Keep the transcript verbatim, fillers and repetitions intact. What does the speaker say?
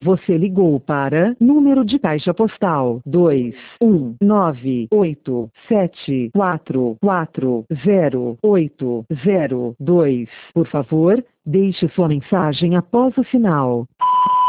Você ligou para número de caixa postal dois um nove oito sete quatro quatro zero oito zero dois. Por favor, deixe sua mensagem após o sinal.